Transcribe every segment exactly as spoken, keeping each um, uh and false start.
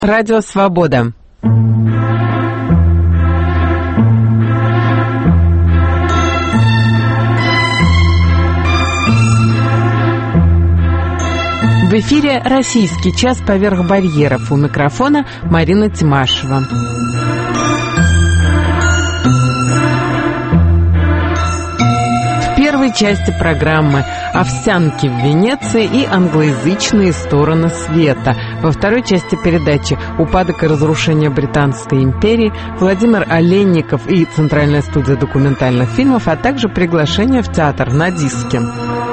Радио Свобода. В эфире «Российский час поверх барьеров». У микрофона Марина Тимашева. В первой части программы «Овсянки в Венеции» и англоязычные стороны света. Во второй части передачи «Упадок и разрушение Британской империи», Владимир Оленников и Центральная студия документальных фильмов, а также приглашение в театр на диске.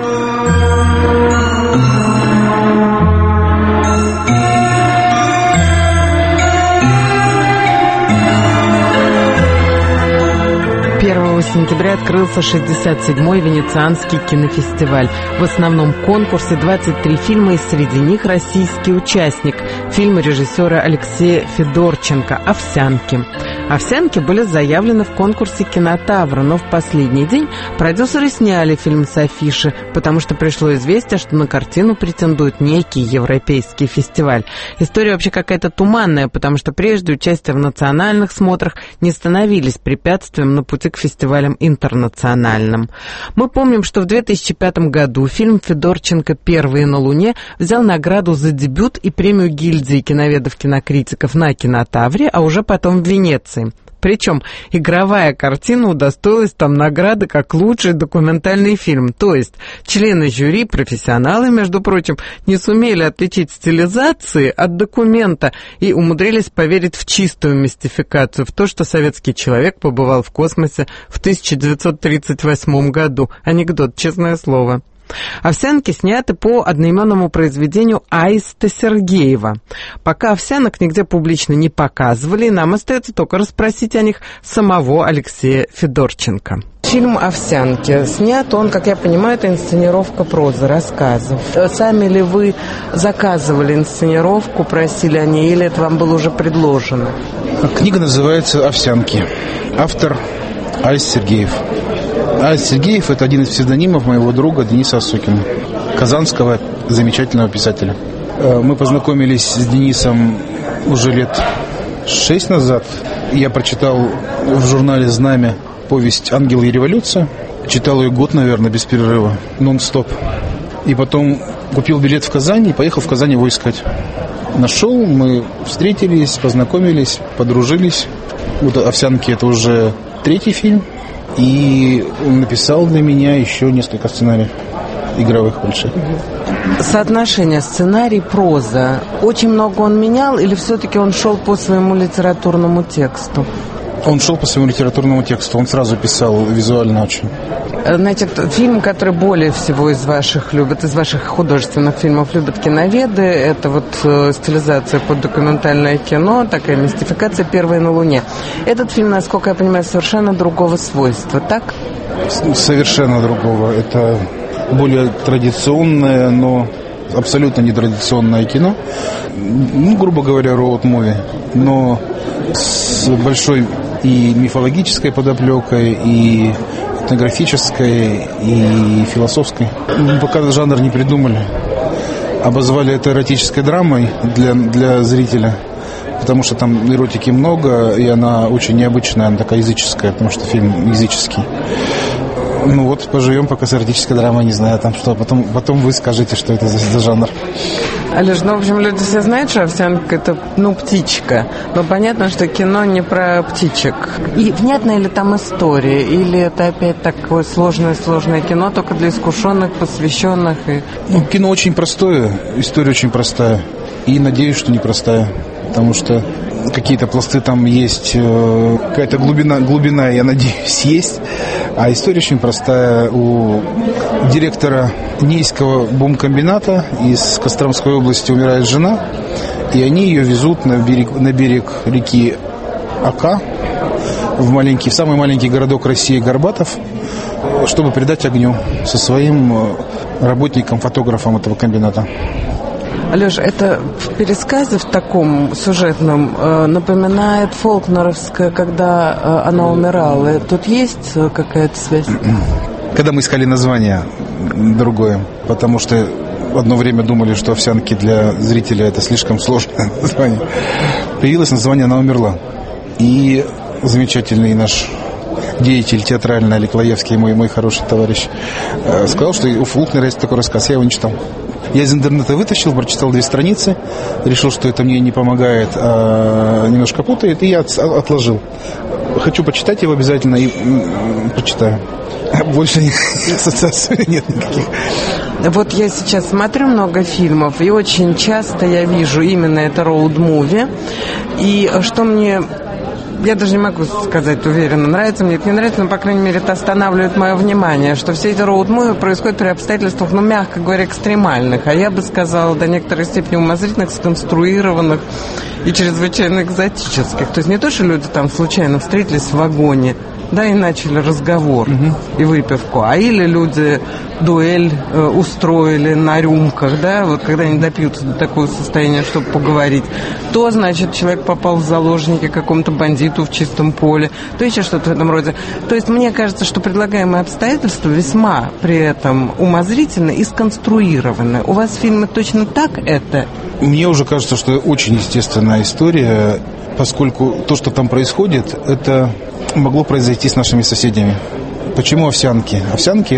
первого сентября открылся шестьдесят седьмой Венецианский кинофестиваль. В основном конкурсе двадцать три фильма, и среди них российский участник – фильм режиссера Алексея Федорченко «Овсянки». «Овсянки» были заявлены в конкурсе «Кинотавра», но в последний день продюсеры сняли фильм с афиши, потому что пришло известие, что на картину претендует некий европейский фестиваль. История вообще какая-то туманная, потому что прежде участие в национальных смотрах не становились препятствием на пути к фестивалям интернациональным. Мы помним, что в две тысячи пятом году фильм Федорченко «Первые на Луне» взял награду за дебют и премию гильдии киноведов-кинокритиков на Кинотавре, а уже потом в Венеции. Причем игровая картина удостоилась там награды как лучший документальный фильм. То есть члены жюри, профессионалы, между прочим, не сумели отличить стилизации от документа и умудрились поверить в чистую мистификацию, в то, что советский человек побывал в космосе в тысяча девятьсот тридцать восьмом году. Анекдот, честное слово. «Овсянки» сняты по одноименному произведению Аиста Сергеева. Пока «Овсянок» нигде публично не показывали, нам остается только расспросить о них самого Алексея Федорченко. Фильм «Овсянки» снят, он, как я понимаю, это инсценировка прозы, рассказов. Сами ли вы заказывали инсценировку, просили о ней, или это вам было уже предложено? Книга называется «Овсянки». Автор Аист Сергеев. Аист Сергеев – это один из псевдонимов моего друга Дениса Осокина, казанского замечательного писателя. Мы познакомились с Денисом уже лет шесть назад. Я прочитал в журнале «Знамя» повесть «Ангел и революция». Читал ее год, наверное, без перерыва, нон-стоп. И потом купил билет в Казань и поехал в Казань его искать. Нашел, мы встретились, познакомились, подружились. Вот «Овсянки» – это уже третий фильм. И он написал для меня еще несколько сценариев игровых больших. Соотношение сценарий-проза. Очень много он менял или все-таки он шел по своему литературному тексту? Он шел по своему литературному тексту. Он сразу писал визуально очень. Значит, фильм, который более всего из ваших любят, из ваших художественных фильмов любят киноведы, это вот э, стилизация под документальное кино, такая мистификация «Первые на Луне». Этот фильм, насколько я понимаю, совершенно другого свойства, так? Совершенно другого. Это более традиционное, но абсолютно нетрадиционное кино. Ну, грубо говоря, роуд-муви, но с большой и мифологической подоплекой, и этнографической, и философской. Мы пока жанр не придумали. Обозвали это эротической драмой для, для зрителя, потому что там эротики много, и она очень необычная, она такая языческая, потому что фильм языческий. Ну вот, поживем пока с эротической драмой, не знаю там что. Потом, потом вы скажите, что это за, за жанр. Олеж, ну, в общем, люди все знают, что «Овсянка» — это, ну, птичка. Но понятно, что кино не про птичек. И внятная ли там история? Или это опять такое сложное-сложное кино, только для искушенных, посвященных? И... Ну, кино очень простое, история очень простая. И надеюсь, что непростая. Потому что какие-то пласты там есть, какая-то глубина, глубина, я надеюсь, есть. А история очень простая. У директора Нейского бомбкомбината из Костромской области умирает жена, и они ее везут на берег, на берег реки Ока, в, маленький, в самый маленький городок России Горбатов, чтобы предать огню со своим работником, фотографом этого комбината. Алеш, это в пересказе в таком сюжетном э, напоминает фолкнеровское, когда э, она умирала. Тут есть какая-то связь? Когда мы искали название другое, потому что одно время думали, что «Овсянки» для зрителя это слишком сложное название. Появилось название «Она умерла». И замечательный наш деятель театральный Олег Лаевский, мой, мой хороший товарищ, сказал, что у Фолкнера есть такой рассказ. Я его не читал. Я из интернета вытащил, прочитал две страницы, решил, что это мне не помогает, а немножко путает, и я отложил. Хочу почитать его обязательно и прочитаю. Больше ассоциаций нет никаких. Вот я сейчас смотрю много фильмов, и очень часто я вижу именно это роуд-муви. И что мне... Я даже не могу сказать уверенно, нравится мне это, не нравится, но, по крайней мере, это останавливает мое внимание, что все эти роуд-муви происходят при обстоятельствах, ну, мягко говоря, экстремальных, а я бы сказала, до некоторой степени умозрительных, сконструированных и чрезвычайно экзотических. То есть не то, что люди там случайно встретились в вагоне, да, и начали разговор угу. и выпивку, а или люди дуэль э, устроили на рюмках, да, вот когда они допьются до такого состояния, чтобы поговорить, то, значит, человек попал в заложники какому-то бандиту в чистом поле, то еще что-то в этом роде. То есть мне кажется, что предлагаемые обстоятельства весьма при этом умозрительны и сконструированы. У вас фильмы точно так это? Мне уже кажется, что это очень естественная история, поскольку то, что там происходит, это могло произойти с нашими соседями. Почему овсянки? Овсянки –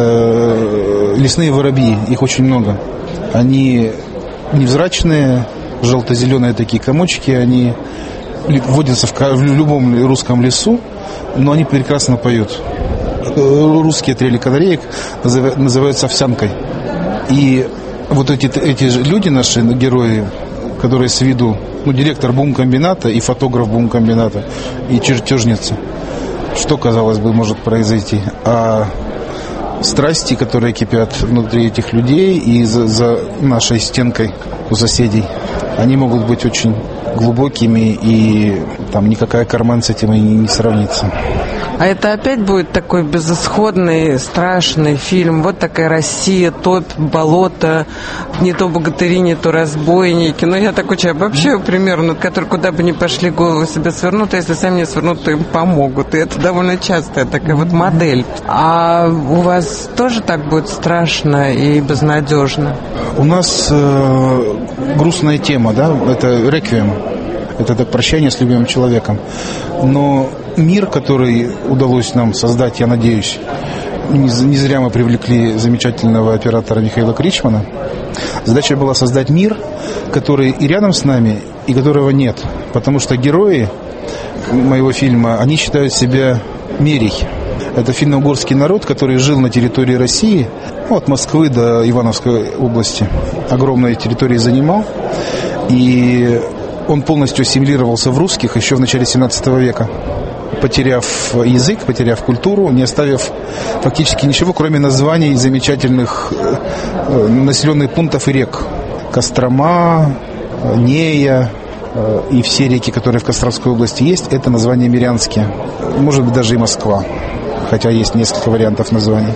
это лесные воробьи, их очень много. Они невзрачные, желто-зеленые такие комочки, они водятся в любом русском лесу, но они прекрасно поют. Русские трели канареек называются овсянкой. И вот эти, эти люди, наши герои, которые с виду, ну, директор бум-комбината и фотограф бум-комбината, и чертежница. Что, казалось бы, может произойти? А страсти, которые кипят внутри этих людей и за, за нашей стенкой у соседей, они могут быть очень глубокими, и там никакая карман с этим и не сравнится. А это опять будет такой безысходный, страшный фильм. Вот такая Россия, топь, болото, не то богатыри, не то разбойники. Но я такой человек, вообще примерно, который куда бы ни пошли, голову себе свернут, а если сами не свернут, то им помогут. И это довольно частая такая вот модель. А у вас тоже так будет страшно и безнадежно? У нас э, грустная тема, да, это реквием. Это так прощание с любимым человеком. Но мир, который удалось нам создать, я надеюсь, не зря мы привлекли замечательного оператора Михаила Кричмана. Задача была создать мир, который и рядом с нами, и которого нет. Потому что герои моего фильма, они считают себя мерей. Это финно-угорский народ, который жил на территории России, от Москвы до Ивановской области. Огромные территории занимал. И он полностью ассимилировался в русских еще в начале семнадцатого века, потеряв язык, потеряв культуру, не оставив фактически ничего, кроме названий замечательных населенных пунктов и рек. Кострома, Нея и все реки, которые в Костромской области есть, это названия мирянские. Может быть, даже и Москва, хотя есть несколько вариантов названий.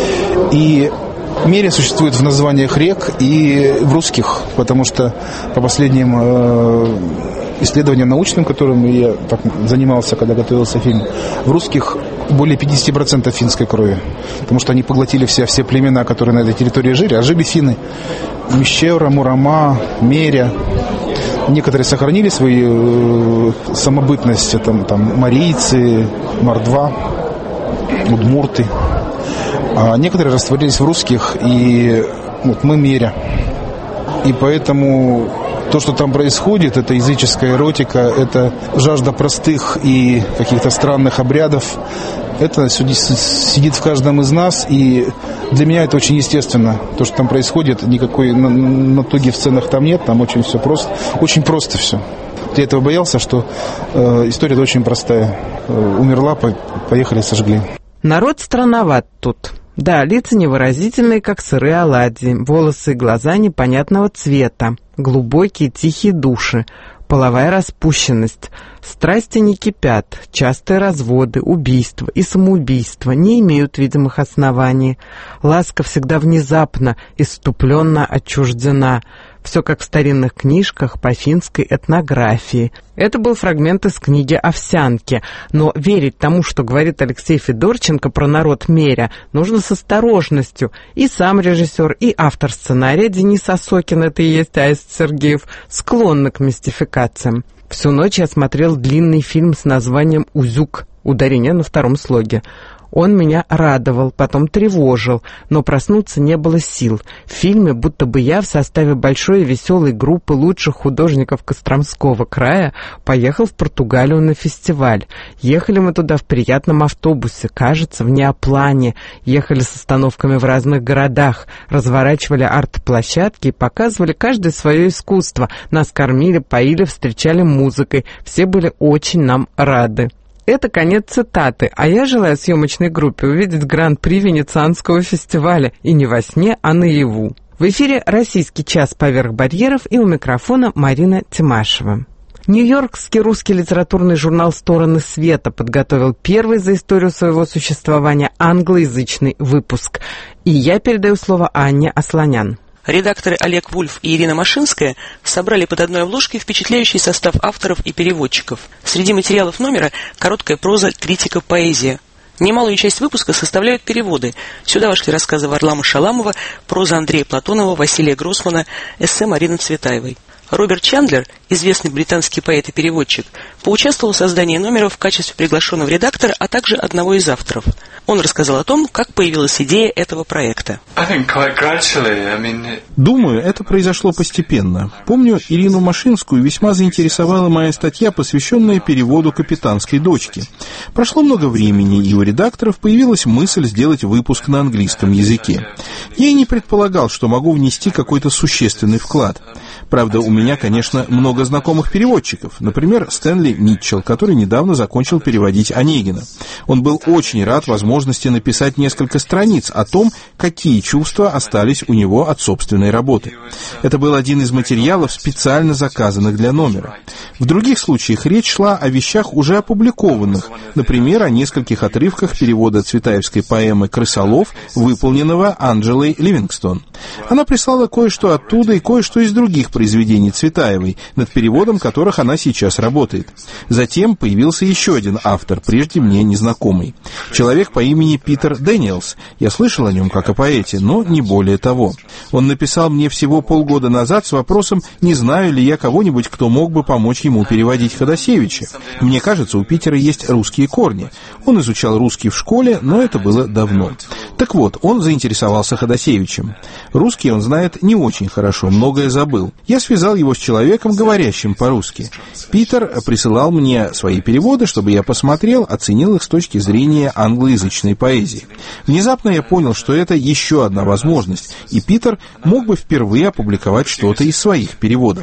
И Меря существует в названиях рек и в русских, потому что по последним э, исследованиям научным, которым я так занимался, когда готовился фильм, в русских более пятьдесят процентов финской крови, потому что они поглотили все, все племена, которые на этой территории жили, а жили финны. Мещера, Мурама, Меря. Некоторые сохранили свою э, самобытность, там, там марийцы, мордва, удмурты. А некоторые растворились в русских, и вот мы Меря. И поэтому то, что там происходит, это языческая эротика, это жажда простых и каких-то странных обрядов, это сидит в каждом из нас, и для меня это очень естественно. То, что там происходит, никакой натуги в сценах там нет, там очень все просто, очень просто все. Я этого боялся, что э, история очень простая. Э, умерла, по, поехали, сожгли. Народ странноват тут. Да, лица невыразительные, как сырые оладьи, волосы и глаза непонятного цвета, глубокие тихие души, половая распущенность, страсти не кипят, частые разводы, убийства и самоубийства не имеют видимых оснований, ласка всегда внезапно, исступленно отчуждена, Все как в старинных книжках по финской этнографии. Это был фрагмент из книги «Овсянки». Но верить тому, что говорит Алексей Федорченко про народ Меря, нужно с осторожностью. И сам режиссер, и автор сценария Денис Осокин, это и есть Аист Сергеев, склонны к мистификациям. Всю ночь я смотрел длинный фильм с названием «Узюк», ударение на втором слоге. Он меня радовал, потом тревожил, но проснуться не было сил. В фильме будто бы я в составе большой и веселой группы лучших художников Костромского края поехал в Португалию на фестиваль. Ехали мы туда в приятном автобусе, кажется, в Неоплане. Ехали с остановками в разных городах, разворачивали арт-площадки и показывали каждое свое искусство. Нас кормили, поили, встречали музыкой. Все были очень нам рады. Это конец цитаты, а я желаю съемочной группе увидеть гран-при Венецианского фестиваля, и не во сне, а наяву. В эфире «Российский час поверх барьеров», и у микрофона Марина Тимашева. Нью-Йоркский русский литературный журнал «Стороны света» подготовил первый за историю своего существования англоязычный выпуск. И я передаю слово Анне Асланян. Редакторы Олег Вульф и Ирина Машинская собрали под одной обложкой впечатляющий состав авторов и переводчиков. Среди материалов номера короткая проза, критика, поэзия. Немалую часть выпуска составляют переводы. Сюда вошли рассказы Варлама Шаламова, проза Андрея Платонова, Василия Гроссмана, эссе Марины Цветаевой. Роберт Чандлер, известный британский поэт и переводчик, поучаствовал в создании номера в качестве приглашенного редактора, а также одного из авторов. Он рассказал о том, как появилась идея этого проекта. Думаю, это произошло постепенно. Помню, Ирину Машинскую весьма заинтересовала моя статья, посвященная переводу «Капитанской дочки». Прошло много времени, и у редакторов появилась мысль сделать выпуск на английском языке. Я и не предполагал, что могу внести какой-то существенный вклад. Правда, у меня, конечно, много знакомых переводчиков. Например, Стэнли Митчелл, который недавно закончил переводить Онегина. Он был очень рад возможности написать несколько страниц о том, какие чувства остались у него от собственной работы. Это был один из материалов, специально заказанных для номера. В других случаях речь шла о вещах, уже опубликованных. Например, о нескольких отрывках перевода цветаевской поэмы «Крысолов», выполненного Анджелой Ливингстон. Она прислала кое-что оттуда и кое-что из других произведений Цветаевой, над переводом которых она сейчас работает. Затем появился еще один автор, прежде мне незнакомый. Человек по имени Питер Дэниелс. Я слышал о нем как о поэте, но не более того. Он написал мне всего полгода назад с вопросом, не знаю ли я кого-нибудь, кто мог бы помочь ему переводить Ходосевича. Мне кажется, у Питера есть русские корни. Он изучал русский в школе, но это было давно. Так вот, он заинтересовался Ходосевичем. Русский он знает не очень хорошо, многое забыл. Я связал его с человеком, говорящим по-русски. Питер присылал мне свои переводы, чтобы я посмотрел, оценил их с точки зрения англоязычной поэзии. Внезапно я понял, что это еще одна возможность, и Питер мог бы впервые опубликовать что-то из своих переводов.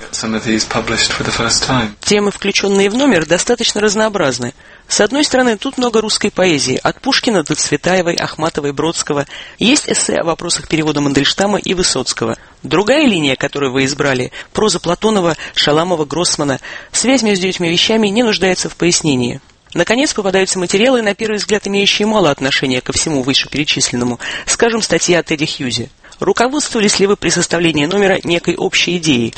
Темы, включенные в номер, достаточно разнообразны. С одной стороны, тут много русской поэзии, от Пушкина до Цветаевой, Ахматовой, Бродского. Есть эссе о вопросах перевода Мандельштама и Высоцкого. Другая линия, которую вы избрали, проза Платонова, Шаламова, Гроссмана, связь между этими вещами не нуждается в пояснении. Наконец, попадаются материалы, на первый взгляд, имеющие мало отношения ко всему вышеперечисленному, скажем, статья о Теде Хьюзе. Руководствовались ли вы при составлении номера некой общей идеей?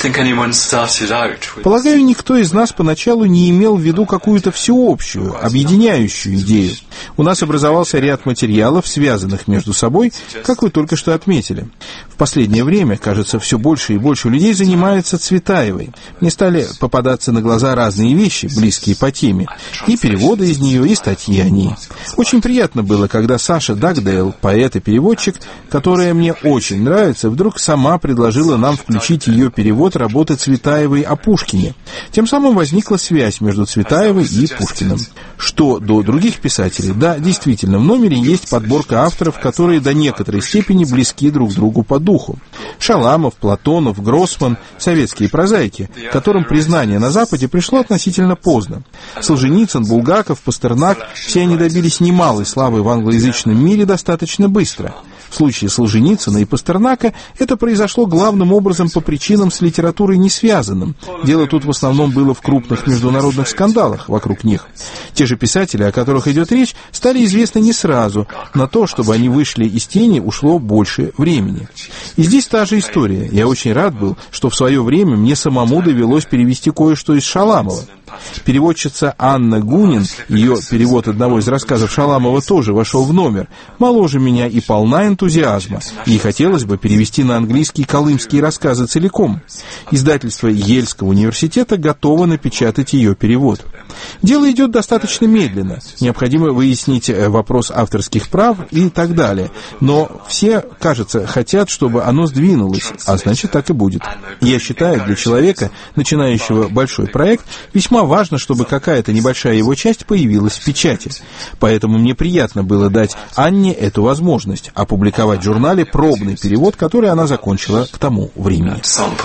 Полагаю, никто из нас поначалу не имел в виду какую-то всеобщую, объединяющую идею. У нас образовался ряд материалов, связанных между собой, как вы только что отметили. В последнее время, кажется, все больше и больше людей занимаются Цветаевой. Мне стали попадаться на глаза разные вещи, близкие по теме, и переводы из нее, и статьи о ней. Очень приятно было, когда Саша Дагдейл, поэт и переводчик, которая мне очень нравится, вдруг сама предложила нам включить ее перевод работы Цветаевой о Пушкине. Тем самым возникла связь между Цветаевой и Пушкиным. Что до других писателей, да, действительно, в номере есть подборка авторов, которые до некоторой степени близки друг другу по духу. Шаламов, Платонов, Гроссман, советские прозаики, которым признание на Западе пришло относительно поздно. Солженицын, Булгаков, Пастернак, все они добились немалой славы в англоязычном мире достаточно быстро. В случае Солженицына и Пастернака это произошло главным образом по причинам с литературой не связанным. Дело тут в основном было в крупных международных скандалах вокруг них. Те же писатели, о которых идет речь, стали известны не сразу. На то, чтобы они вышли из тени, ушло больше времени. И здесь та же история. Я очень рад был, что в свое время мне самому довелось перевести кое-что из Шаламова. Переводчица Анна Гунин, ее перевод одного из рассказов Шаламова тоже вошел в номер, моложе меня и полна энтузиазма. Ей хотелось бы перевести на английский колымские рассказы целиком. Издательство Ельского университета готово напечатать ее перевод. Дело идет достаточно медленно. Необходимо выяснить вопрос авторских прав и так далее. Но все, кажется, хотят, чтобы оно сдвинулось, а значит, так и будет. Я считаю, для человека, начинающего большой проект, весьма важно, чтобы какая-то небольшая его часть появилась в печати. Поэтому мне приятно было дать Анне эту возможность опубликовать в журнале пробный перевод, который она закончила к тому времени.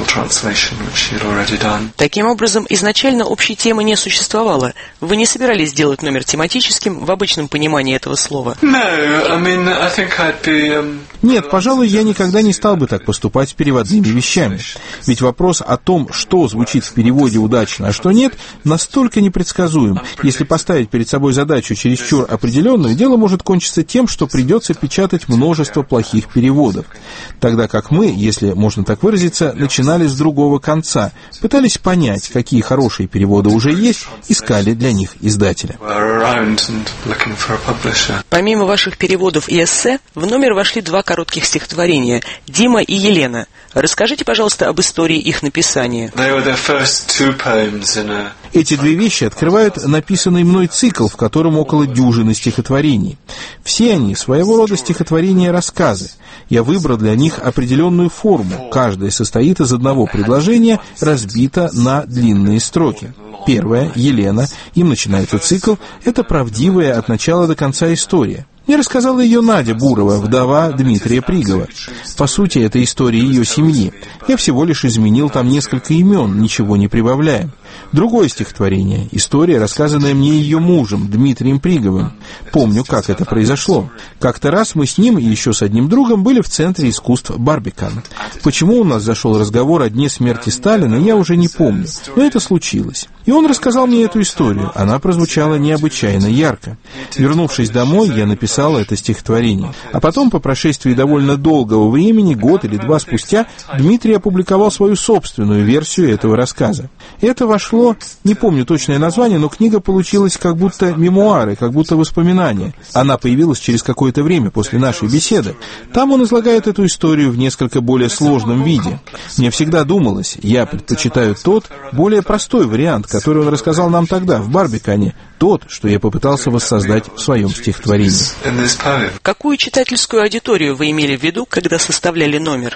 Таким образом, изначально общей темы не существовало. Вы не собирались сделать номер тематическим в обычном понимании этого слова? Нет, пожалуй, я никогда не стал бы так поступать с переводными вещами. Ведь вопрос о том, что звучит в переводе удачно, а что нет, настолько непредсказуем. Если поставить перед собой задачу чересчур определенную, дело может кончиться тем, что придется печатать множество плохих переводов. Тогда как мы, если можно так выразиться, начинали с другого конца, пытались понять, какие хорошие переводы уже есть, искали для них издателя. Помимо ваших переводов и эссе, в номер вошли два коротких стихотворения «Дима» и «Елена». Расскажите, пожалуйста, об истории их написания. Эти две вещи открывают написанный мной цикл, в котором около дюжины стихотворений. Все они своего рода стихотворения-рассказы. Я выбрал для них определенную форму. Каждая состоит из одного предложения, разбито на длинные строки. Первая, Елена, им начинается цикл, это правдивая от начала до конца история. Мне рассказала ее Надя Бурова, вдова Дмитрия Пригова. По сути, это история ее семьи. Я всего лишь изменил там несколько имен, ничего не прибавляя. Другое стихотворение. История, рассказанная мне ее мужем, Дмитрием Приговым. Помню, как это произошло. Как-то раз мы с ним и еще с одним другом были в Центре искусств Барбикан. Почему у нас зашел разговор о дне смерти Сталина, я уже не помню. Но это случилось. И он рассказал мне эту историю. Она прозвучала необычайно ярко. Вернувшись домой, я написал это стихотворение. А потом, по прошествии довольно долгого времени, год или два спустя, Дмитрий опубликовал свою собственную версию этого рассказа. Это вошло, не помню точное название, но книга получилась как будто мемуары, как будто воспоминания. Она появилась через какое-то время после нашей беседы. Там он излагает эту историю в несколько более сложном виде. Мне всегда думалось, я предпочитаю тот, более простой вариант, который он рассказал нам тогда, в Барбикане, тот, что я попытался воссоздать в своем стихотворении. Какую читательскую аудиторию вы имели в виду, когда составляли номер?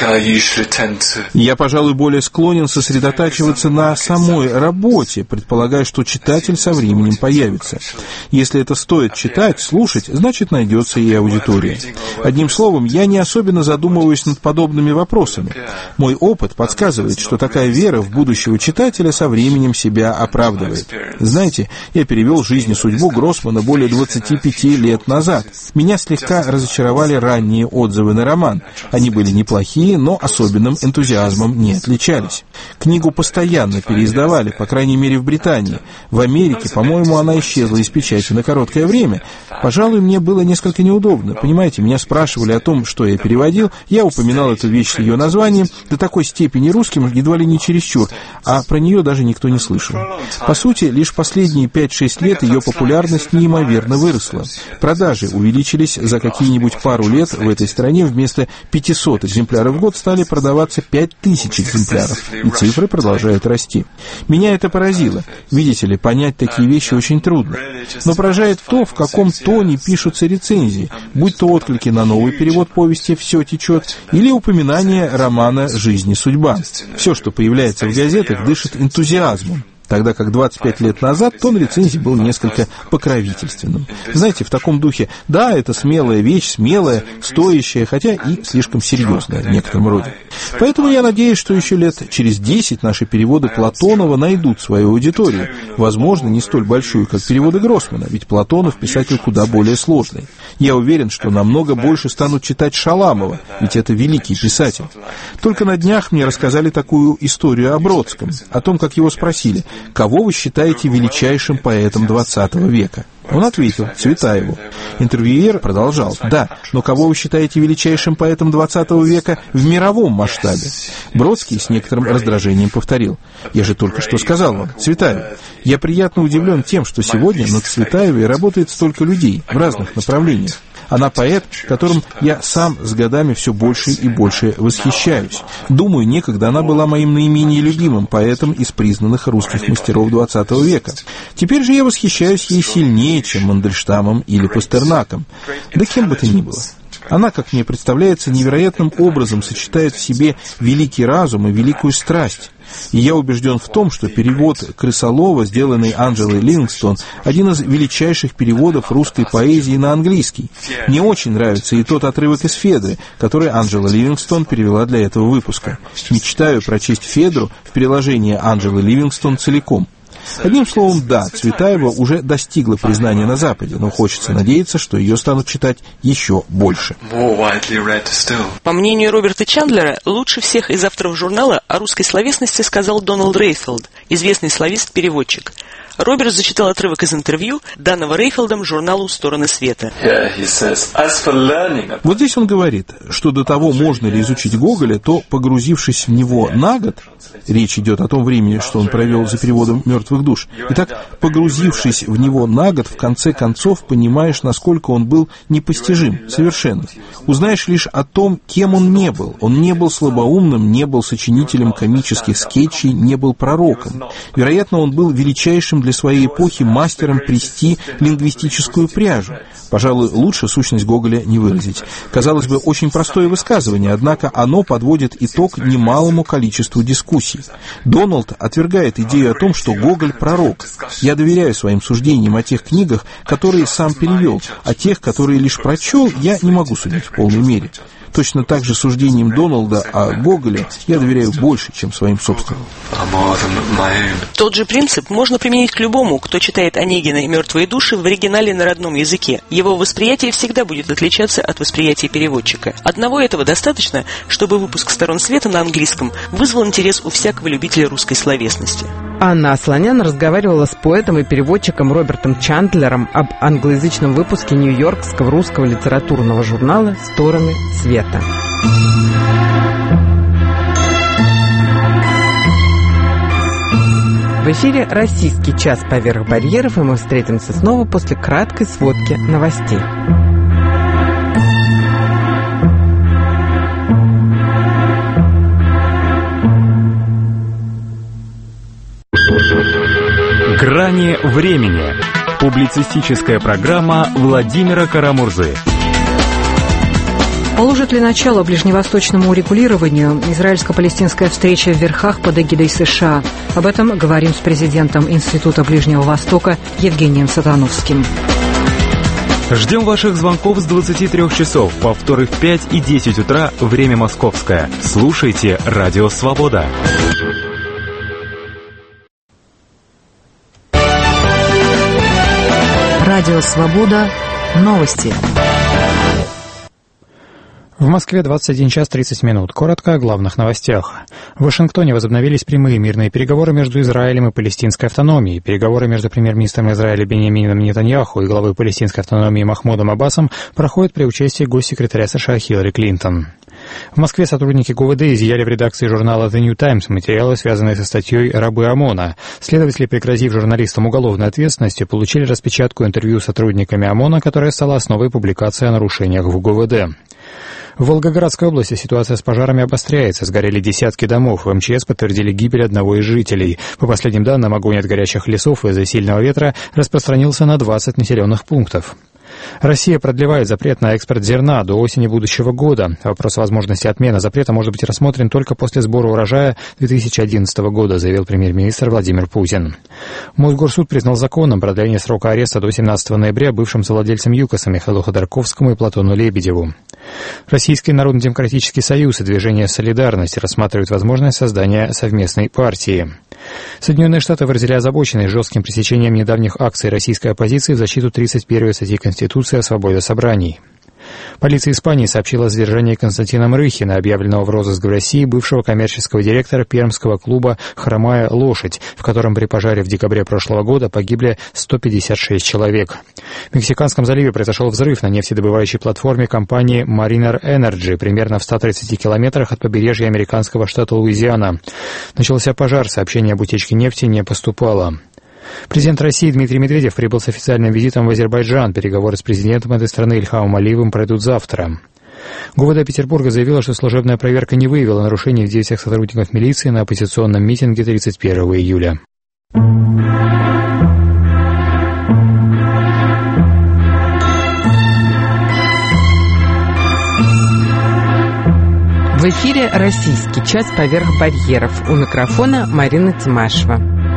Я, пожалуй, более склонен сосредотачиваться на самой работе, предполагая, что читатель со временем появится. Если это стоит читать, слушать, значит, найдется и аудитория. Одним словом, я не особенно задумываюсь над подобными вопросами. Мой опыт подсказывает, что такая вера в будущего читателя со временем себя оправдывает. Знаете, я перевел «Жизнь и судьбу» Гроссмана более двадцати пяти лет назад. Меня слегка разочаровали ранние отзывы на роман. Они были неплохие, но особенным энтузиазмом не отличались. Книгу постоянно переиздавали, по крайней мере в Британии. В Америке, по-моему, она исчезла из печати на короткое время. Пожалуй, мне было несколько неудобно. Понимаете, меня спрашивали о том, что я переводил, я упоминал эту вещь с ее названием, до такой степени русским, едва ли не чересчур, а про нее даже никто не слышал. По сути, лишь последние пять-шесть лет ее популярность неимоверно выросла. Продажи увеличились за какие-нибудь пару лет в этой стране, вместо пятисот экземпляров в год стали продаваться пять тысяч экземпляров, и цифры продолжают расти. Меня это поразило. Видите ли, понять такие вещи очень трудно. Но поражает то, в каком тоне пишутся рецензии, будь то отклики на новый перевод повести «Все течет» или упоминание романа «Жизнь и судьба». Все, что появляется в газетах, дышит энтузиазмом. Тогда как двадцать пять лет назад тон рецензий был несколько покровительственным. Знаете, в таком духе, да, это смелая вещь, смелая, стоящая, хотя и слишком серьезная в некотором роде. Поэтому я надеюсь, что еще лет через десять наши переводы Платонова найдут свою аудиторию, возможно, не столь большую, как переводы Гроссмана, ведь Платонов писатель куда более сложный. Я уверен, что намного больше станут читать Шаламова, ведь это великий писатель. Только на днях мне рассказали такую историю о Бродском, о том, как его спросили: кого вы считаете величайшим поэтом двадцатого века? Он ответил: Цветаеву. Интервьюер продолжал: да, но кого вы считаете величайшим поэтом двадцатого века в мировом масштабе? Бродский с некоторым раздражением повторил: я же только что сказал вам, Цветаев. Я приятно удивлен тем, что сегодня над Цветаевой работает столько людей в разных направлениях. Она поэт, которым я сам с годами все больше и больше восхищаюсь. Думаю, некогда она была моим наименее любимым поэтом из признанных русских мастеров двадцатого века. Теперь же я восхищаюсь ей сильнее, чем Мандельштамом или Пастернаком. Да кем бы то ни было. Она, как мне представляется, невероятным образом сочетает в себе великий разум и великую страсть. И я убежден в том, что перевод Крысолова, сделанный Анджелой Ливингстон, один из величайших переводов русской поэзии на английский. Мне очень нравится и тот отрывок из «Федры», который Анджела Ливингстон перевела для этого выпуска. Мечтаю прочесть «Федру» в переложении Анджелы Ливингстон целиком. Одним словом, да, Цветаева уже достигла признания на Западе, но хочется надеяться, что ее станут читать еще больше. По мнению Роберта Чандлера, лучше всех из авторов журнала о русской словесности сказал Дональд Рейфилд, известный словист-переводчик. Роберт зачитал отрывок из интервью, данного Рейфилдом журналу «Стороны света». Вот здесь он говорит, что до того, можно ли изучить Гоголя, то, погрузившись в него на год, речь идет о том времени, что он провел за переводом «Мертвых душ», итак, погрузившись в него на год, в конце концов понимаешь, насколько он был непостижим, совершенно. Узнаешь лишь о том, кем он не был. Он не был слабоумным, не был сочинителем комических скетчей, не был пророком. Вероятно, он был величайшим для своей эпохи мастером плести лингвистическую пряжу. Пожалуй, лучше сущность Гоголя не выразить. Казалось бы, очень простое высказывание, однако оно подводит итог немалому количеству дискуссий. Дональд отвергает идею о том, что Гоголь пророк. Я доверяю своим суждениям о тех книгах, которые сам перевел, а тех, которые лишь прочел, я не могу судить в полной мере. Точно так же суждениям Дональда о Гоголе я доверяю больше, чем своим собственным. Тот же принцип можно применить к любому, кто читает Онегина и «Мертвые души» в оригинале на родном языке. Его восприятие всегда будет отличаться от восприятия переводчика. Одного этого достаточно, чтобы выпуск «Сторон света» на английском вызвал интерес у всякого любителя русской словесности. Анна Асланян разговаривала с поэтом и переводчиком Робертом Чандлером об англоязычном выпуске нью-йоркского русского литературного журнала «Стороны света». В эфире «Российский час поверх барьеров», и мы встретимся снова после краткой сводки новостей. «Грани времени». Публицистическая программа Владимира Карамурзы. Положит ли начало ближневосточному урегулированию израильско-палестинская встреча в Верхах под эгидой США? Об этом говорим с президентом Института Ближнего Востока Евгением Сатановским. Ждем ваших звонков с двадцати трёх часов, повторы в пять и десять утра, время московское. Слушайте «Радио Свобода». Радио «Свобода». Новости. В Москве двадцать один час тридцать минут. Коротко о главных новостях. В Вашингтоне возобновились прямые мирные переговоры между Израилем и палестинской автономией. Переговоры между премьер-министром Израиля Биньямином Нетаньяху и главой палестинской автономии Махмудом Аббасом проходят при участии госсекретаря США Хиллари Клинтон. В Москве сотрудники ГУВД изъяли в редакции журнала The New Times материалы, связанные со статьей «Рабы ОМОНа». Следователи, пригрозив журналистам уголовной ответственностью, получили распечатку интервью с сотрудниками ОМОНа, которая стала основой публикации о нарушениях в ГУВД. В Волгоградской области ситуация с пожарами обостряется. Сгорели десятки домов. В МЧС подтвердили гибель одного из жителей. По последним данным, огонь от горячих лесов из-за сильного ветра распространился на двадцать населенных пунктов. Россия продлевает запрет на экспорт зерна до осени будущего года. Вопрос возможности отмены запрета может быть рассмотрен только после сбора урожая две тысячи одиннадцатого года, заявил премьер-министр Владимир Путин. Мосгорсуд признал законом продление срока ареста до семнадцатого ноября бывшим совладельцам ЮКОСа Михаилу Ходорковскому и Платону Лебедеву. Российский народно-демократический союз и движение «Солидарность» рассматривают возможность создания совместной партии. Соединенные Штаты выразили озабоченность жестким пресечением недавних акций российской оппозиции в защиту тридцать первой статьи Конституции о свободе собраний. Полиция Испании сообщила о задержании Константина Мрыхина, объявленного в розыск в России, бывшего коммерческого директора пермского клуба «Хромая лошадь», в котором при пожаре в декабре прошлого года погибли сто пятьдесят шесть человек. В Мексиканском заливе произошел взрыв на нефтедобывающей платформе компании Mariner Energy, примерно в ста тридцати километрах от побережья американского штата Луизиана. Начался пожар, сообщение об утечке нефти не поступало. Президент России Дмитрий Медведев прибыл с официальным визитом в Азербайджан. Переговоры с президентом этой страны Ильхамом Алиевым пройдут завтра. ГУВД Петербурга заявила, что служебная проверка не выявила нарушений в действиях сотрудников милиции на оппозиционном митинге тридцать первого июля. В эфире «Российский час поверх барьеров». У микрофона Марина Тимашева.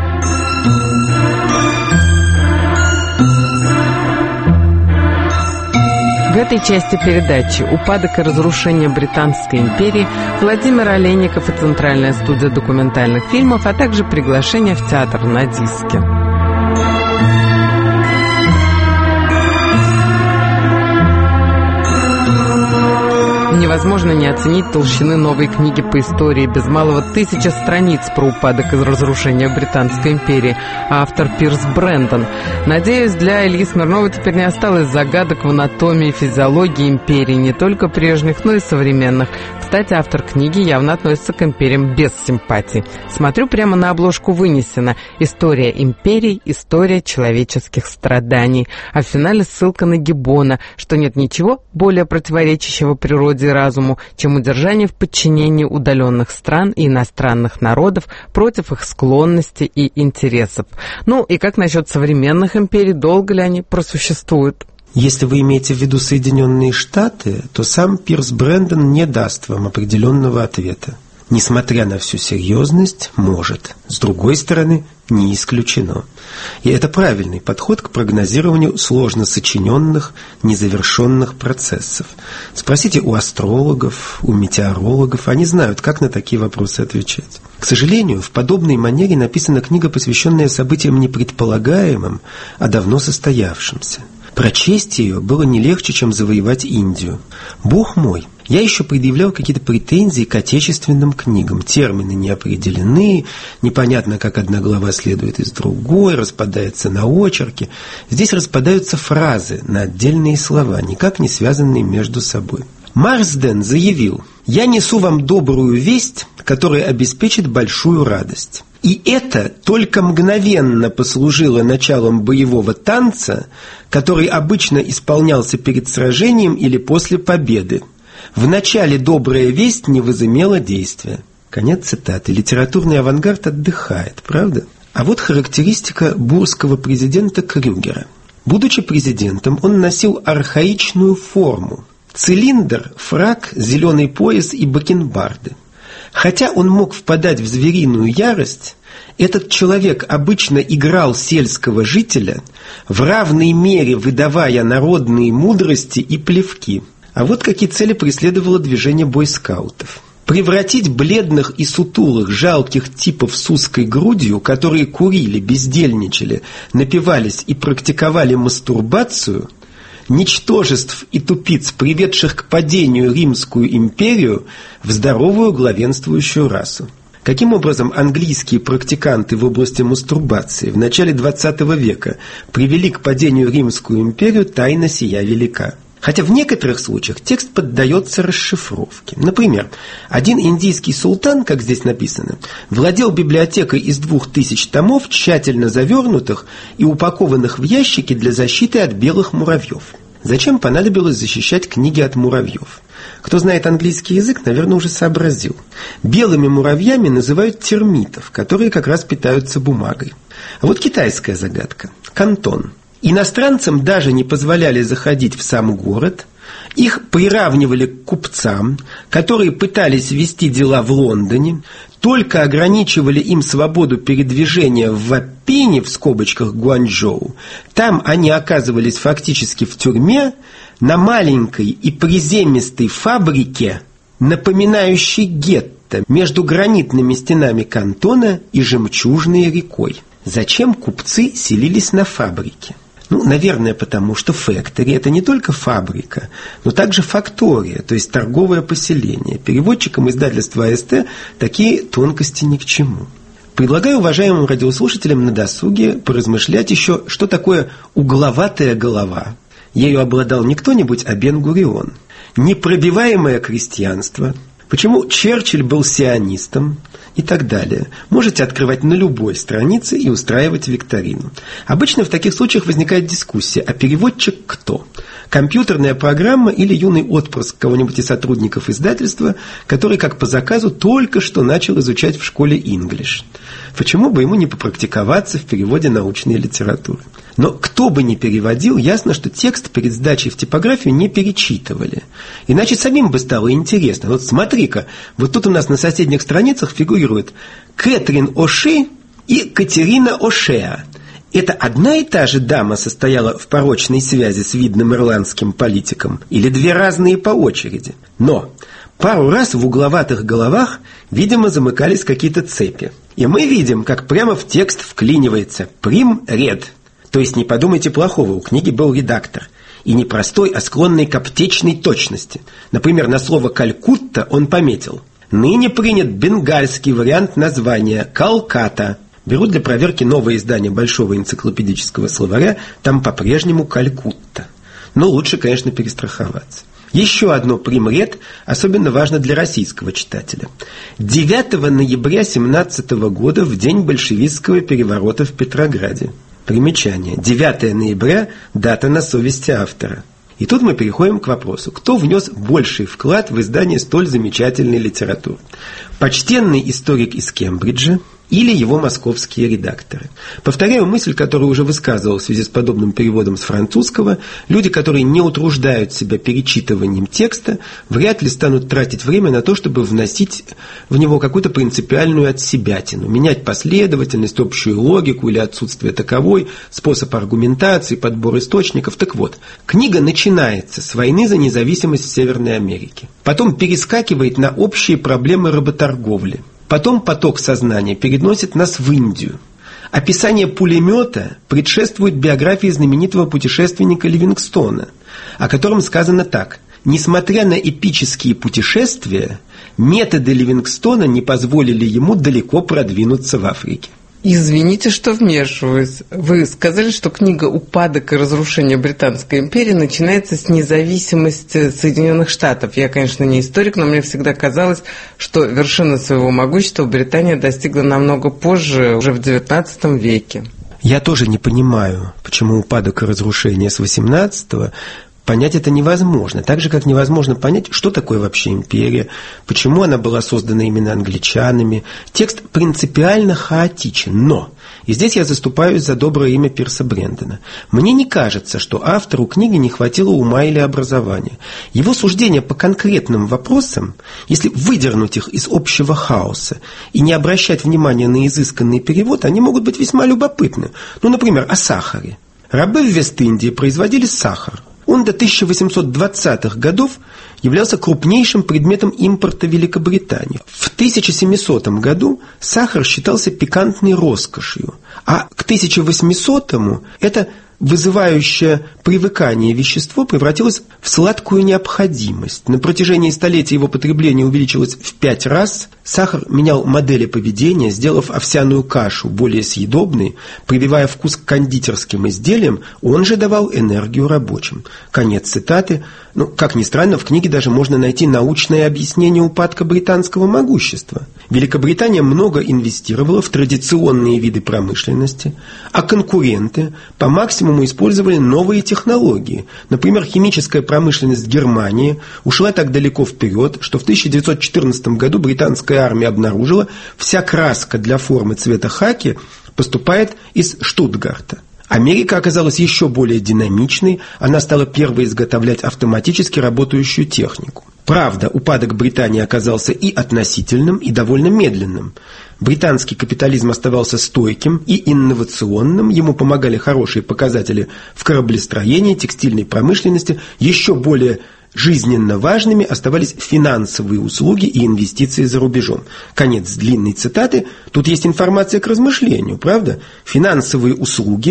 В этой части передачи «Упадок и разрушение Британской империи», Владимир Олейников и Центральная студия документальных фильмов, а также приглашение в театр на диске. Невозможно не оценить толщины новой книги по истории. Без малого тысяча страниц про упадок и разрушение Британской империи. Автор Пирс Брэндон. Надеюсь, для Ильи Смирнова теперь не осталось загадок в анатомии и физиологии империи, не только прежних, но и современных. Кстати, автор книги явно относится к империям без симпатий. Смотрю, прямо на обложку вынесено: «История империй, история человеческих страданий». А в финале ссылка на Гиббона, что нет ничего более противоречащего природе и разуму, чем удержание в подчинении удаленных стран и иностранных народов против их склонностей и интересов. Ну и как насчет современных империй, долго ли они просуществуют? Если вы имеете в виду Соединенные Штаты, то сам Пирс Брэндон не даст вам определенного ответа. Несмотря на всю серьезность, может. С другой стороны, не исключено. И это правильный подход к прогнозированию сложно сочиненных, незавершенных процессов. Спросите у астрологов, у метеорологов, они знают, как на такие вопросы отвечать. К сожалению, в подобной манере написана книга, посвященная событиям не предполагаемым, а давно состоявшимся. Прочесть ее было не легче, чем завоевать Индию. Бог мой, я еще предъявлял какие-то претензии к отечественным книгам. Термины не определены, непонятно, как одна глава следует из другой, распадается на очерки. Здесь распадаются фразы на отдельные слова, никак не связанные между собой. Марсден заявил: «Я несу вам добрую весть, которая обеспечит большую радость». И это только мгновенно послужило началом боевого танца, который обычно исполнялся перед сражением или после победы. В начале добрая весть не возымела действия. Конец цитаты. Литературный авангард отдыхает, правда? А вот характеристика бурского президента Крюгера. Будучи президентом, он носил архаичную форму. Цилиндр, фрак, зеленый пояс и бакенбарды. Хотя он мог впадать в звериную ярость, этот человек обычно играл сельского жителя, в равной мере выдавая народные мудрости и плевки. А вот какие цели преследовало движение бойскаутов. Превратить бледных и сутулых, жалких типов с узкой грудью, которые курили, бездельничали, напивались и практиковали мастурбацию, ничтожеств и тупиц, приведших к падению Римскую империю, в здоровую главенствующую расу. Каким образом английские практиканты в области мастурбации в начале двадцатого века привели к падению Римскую империю, тайна сия велика. Хотя в некоторых случаях текст поддается расшифровке. Например, один индийский султан, как здесь написано, владел библиотекой из двух тысяч томов, тщательно завернутых и упакованных в ящики для защиты от белых муравьев. Зачем понадобилось защищать книги от муравьев? Кто знает английский язык, наверное, уже сообразил. Белыми муравьями называют термитов, которые как раз питаются бумагой. А вот китайская загадка. Кантон. Иностранцам даже не позволяли заходить в сам город, их приравнивали к купцам, которые пытались вести дела в Лондоне, только ограничивали им свободу передвижения в Вапине, в скобочках Гуанчжоу. Там они оказывались фактически в тюрьме, на маленькой и приземистой фабрике, напоминающей гетто между гранитными стенами Кантона и жемчужной рекой. Зачем купцы селились на фабрике? Ну, наверное, потому что фэктори – это не только фабрика, но также фактория, то есть торговое поселение. Переводчикам издательства АСТ такие тонкости ни к чему. Предлагаю уважаемым радиослушателям на досуге поразмышлять еще, что такое угловатая голова. Ею обладал не кто-нибудь, а Бен-Гурион. Непробиваемое крестьянство. Почему Черчилль был сионистом и так далее. Можете открывать на любой странице и устраивать викторину. Обычно в таких случаях возникает дискуссия, а переводчик кто? Компьютерная программа или юный отпрыск кого-нибудь из сотрудников издательства, который, как по заказу, только что начал изучать в школе English. Почему бы ему не попрактиковаться в переводе научной литературы? Но кто бы ни переводил, ясно, что текст перед сдачей в типографию не перечитывали. Иначе самим бы стало интересно. Вот смотри-ка, вот тут у нас на соседних страницах фигурирует Кэтрин О'Ши и Катерина О'Шеа. Это одна и та же дама состояла в порочной связи с видным ирландским политиком? Или две разные по очереди? Но пару раз в угловатых головах, видимо, замыкались какие-то цепи. И мы видим, как прямо в текст вклинивается «прим-ред». То есть не подумайте плохого, у книги был редактор. И не простой, а склонный к аптечной точности. Например, на слово «Калькутта» он пометил: «Ныне принят бенгальский вариант названия «Калката». Берут для проверки новое издание Большого энциклопедического словаря, там по-прежнему «Калькутта». Но лучше, конечно, перестраховаться. Еще одно примред особенно важно для российского читателя. девятого ноября семнадцатого года, в день большевистского переворота в Петрограде. Примечание. девятого ноября – дата на совести автора. И тут мы переходим к вопросу, кто внес больший вклад в издание столь замечательной литературы? Почтенный историк из Кембриджа или его московские редакторы? Повторяю мысль, которую уже высказывал в связи с подобным переводом с французского. Люди, которые не утруждают себя перечитыванием текста, вряд ли станут тратить время на то, чтобы вносить в него какую-то принципиальную отсебятину, менять последовательность, общую логику или отсутствие таковой, способ аргументации, подбор источников. Так вот, книга начинается с войны за независимость в Северной Америке. Потом перескакивает на общие проблемы работорговли. Потом поток сознания переносит нас в Индию. Описание пулемета предшествует биографии знаменитого путешественника Ливингстона, о котором сказано так: «Несмотря на эпические путешествия, методы Ливингстона не позволили ему далеко продвинуться в Африке». Извините, что вмешиваюсь. Вы сказали, что книга «Упадок и разрушение Британской империи» начинается с независимости Соединенных Штатов. Я, конечно, не историк, но мне всегда казалось, что вершина своего могущества Британия достигла намного позже, уже в девятнадцатом веке. Я тоже не понимаю, почему упадок и разрушение с восемнадцатого. Понять это невозможно. Так же, как невозможно понять, что такое вообще империя, почему она была создана именно англичанами. Текст принципиально хаотичен, но... И здесь я заступаюсь за доброе имя Пирса Брэндона. Мне не кажется, что автору книги не хватило ума или образования. Его суждения по конкретным вопросам, если выдернуть их из общего хаоса и не обращать внимания на изысканный перевод, они могут быть весьма любопытны. Ну, например, о сахаре. Рабы в Вест-Индии производили сахар. Он до тысяча восемьсот двадцатых годов являлся крупнейшим предметом импорта Великобритании. В тысяча семисотом году сахар считался пикантной роскошью, а к тысяча восьмисотому это вызывающее привыкание вещество превратилось в сладкую необходимость. На протяжении столетий его потребление увеличилось в пять раз. Сахар менял модели поведения, сделав овсяную кашу более съедобной, прививая вкус к кондитерским изделиям, он же давал энергию рабочим. Конец цитаты. Ну, как ни странно, в книге даже можно найти научное объяснение упадка британского могущества. Великобритания много инвестировала в традиционные виды промышленности, а конкуренты по максимуму использовали новые технологии. Например, химическая промышленность Германии ушла так далеко вперед, что в тысяча девятьсот четырнадцатом году британская армия обнаружила, вся краска для формы цвета хаки поступает из Штутгарта. Америка оказалась еще более динамичной, она стала первой изготовлять автоматически работающую технику. Правда, упадок Британии оказался и относительным, и довольно медленным. Британский капитализм оставался стойким и инновационным, ему помогали хорошие показатели в кораблестроении, текстильной промышленности, еще более жизненно важными оставались финансовые услуги и инвестиции за рубежом. Конец длинной цитаты. Тут есть информация к размышлению, правда? Финансовые услуги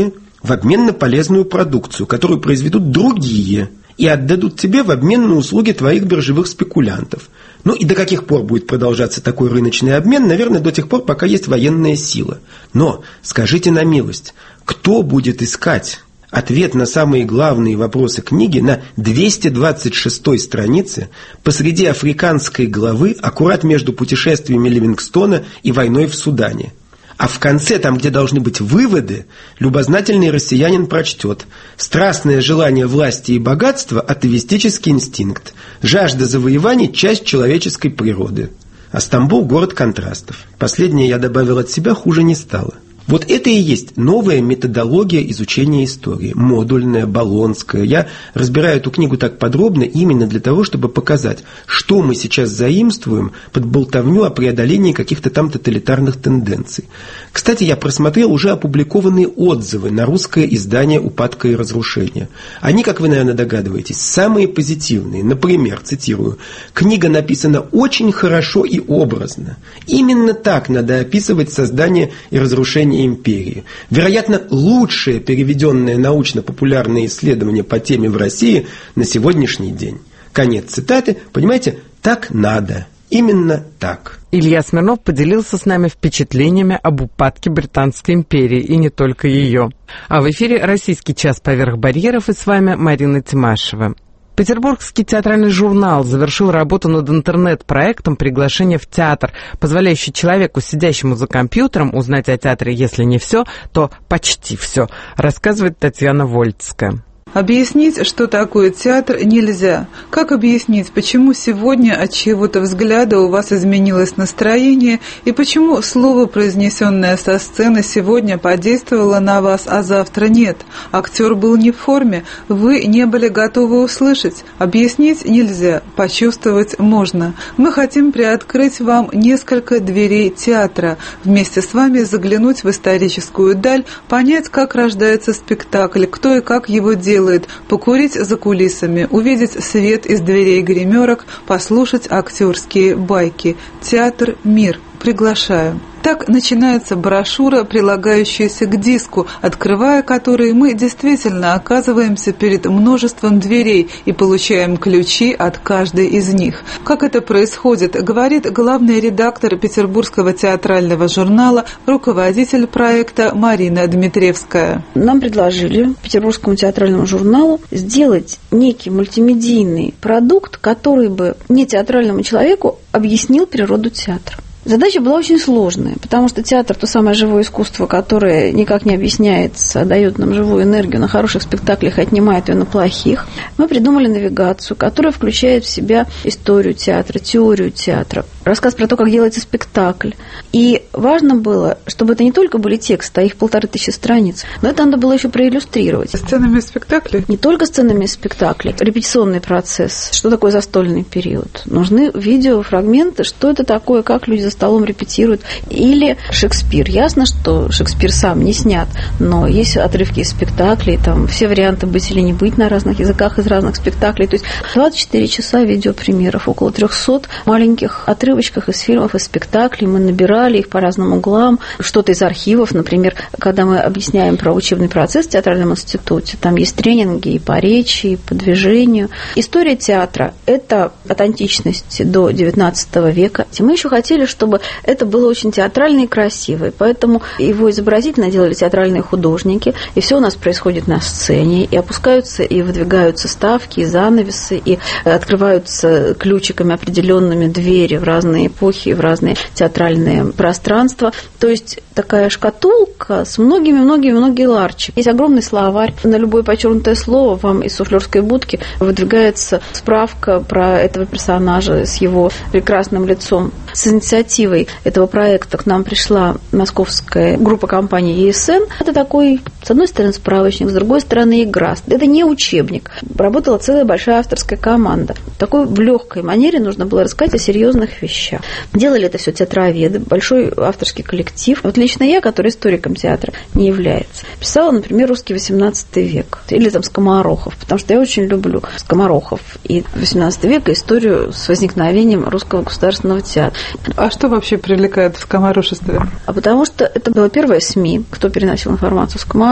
в обмен на полезную продукцию, которую произведут другие и отдадут тебе в обмен на услуги твоих биржевых спекулянтов. Ну и до каких пор будет продолжаться такой рыночный обмен? Наверное, до тех пор, пока есть военная сила. Но скажите на милость, кто будет искать ответ на самые главные вопросы книги на двести двадцать шестой странице посреди африканской главы, аккурат между путешествиями Ливингстона и войной в Судане? А в конце, там, где должны быть выводы, любознательный россиянин прочтет: страстное желание власти и богатства – атовистический инстинкт, жажда завоеваний – часть человеческой природы. А Стамбул – город контрастов. Последнее я добавил от себя, хуже не стало. Вот это и есть новая методология изучения истории, модульная, болонская. Я разбираю эту книгу так подробно именно для того, чтобы показать, что мы сейчас заимствуем под болтовню о преодолении каких-то там тоталитарных тенденций. Кстати, я просмотрел уже опубликованные отзывы на русское издание «Упадка и разрушения». Они, как вы, наверное, догадываетесь, самые позитивные. Например, цитирую: «Книга написана очень хорошо и образно. Именно так надо описывать создание и разрушение империи. Вероятно, лучшее переведенное научно-популярное исследование по теме в России на сегодняшний день». Конец цитаты. Понимаете, так надо. Именно так. Илья Смирнов поделился с нами впечатлениями об упадке Британской империи, и не только ее. А в эфире «Российский час поверх барьеров», и с вами Марина Тимашева. Петербургский театральный журнал завершил работу над интернет-проектом «Приглашение в театр», позволяющий человеку, сидящему за компьютером, узнать о театре, если не все, то почти все, рассказывает Татьяна Вольцкая. Объяснить, что такое театр, нельзя. Как объяснить, почему сегодня от чьего-то взгляда у вас изменилось настроение, и почему слово, произнесенное со сцены, сегодня подействовало на вас, а завтра нет? Актер был не в форме, вы не были готовы услышать. Объяснить нельзя, почувствовать можно. Мы хотим приоткрыть вам несколько дверей театра, вместе с вами заглянуть в историческую даль, понять, как рождается спектакль, кто и как его делает, покурить за кулисами, увидеть свет из дверей гримерок, послушать актерские байки. Театр «Мир». Приглашаю. Так начинается брошюра, прилагающаяся к диску, открывая который мы действительно оказываемся перед множеством дверей и получаем ключи от каждой из них. Как это происходит, говорит главный редактор Петербургского театрального журнала, руководитель проекта Марина Дмитриевская. Нам предложили, Петербургскому театральному журналу, сделать некий мультимедийный продукт, который бы не театральному человеку объяснил природу театра. Задача была очень сложная, потому что театр – то самое живое искусство, которое никак не объясняется, дает нам живую энергию на хороших спектаклях и отнимает ее на плохих. Мы придумали навигацию, которая включает в себя историю театра, теорию театра, рассказ про то, как делается спектакль. И важно было, чтобы это не только были тексты, а их полторы тысячи страниц, но это надо было еще проиллюстрировать. Сценами спектаклей? Не только сценами спектаклей. Репетиционный процесс. Что такое застольный период? Нужны видеофрагменты, что это такое, как люди за столом репетируют. Или Шекспир. Ясно, что Шекспир сам не снят, но есть отрывки из спектаклей, там все варианты быть или не быть на разных языках из разных спектаклей. То есть двадцать четыре часа видеопримеров, около трехсот маленьких отрывочках из фильмов, из спектаклей. Мы набирали их по разным углам. Что-то из архивов, например, когда мы объясняем про учебный процесс в театральном институте, там есть тренинги и по речи, и по движению. История театра – это от античности до девятнадцатого века. Мы еще хотели, чтобы чтобы это было очень театрально и красиво. И поэтому его изобразительно делали театральные художники, и все у нас происходит на сцене, и опускаются и выдвигаются ставки, и занавесы, и открываются ключиками определенными двери в разные эпохи, в разные театральные пространства. То есть такая шкатулка с многими-многими-многими ларчиками. Есть огромный словарь. На любое подчеркнутое слово вам из суфлерской будки выдвигается справка про этого персонажа с его прекрасным лицом. С инициативой этого проекта к нам пришла московская группа компаний ЕСН. Это такой, с одной стороны, справочник, с другой стороны, игра. Это не учебник. Работала целая большая авторская команда. Такой в легкой манере нужно было рассказать о серьезных вещах. Делали это все театроведы, большой авторский коллектив. Вот лично я, который историком театра не является, писала, например, русский восемнадцатый век или там Скоморохов, потому что я очень люблю Скоморохов и восемнадцатый век, и историю с возникновением русского государственного театра. А что вообще привлекает в скомороховстве? А потому что это было первое СМИ, кто переносил информацию в скоморохов.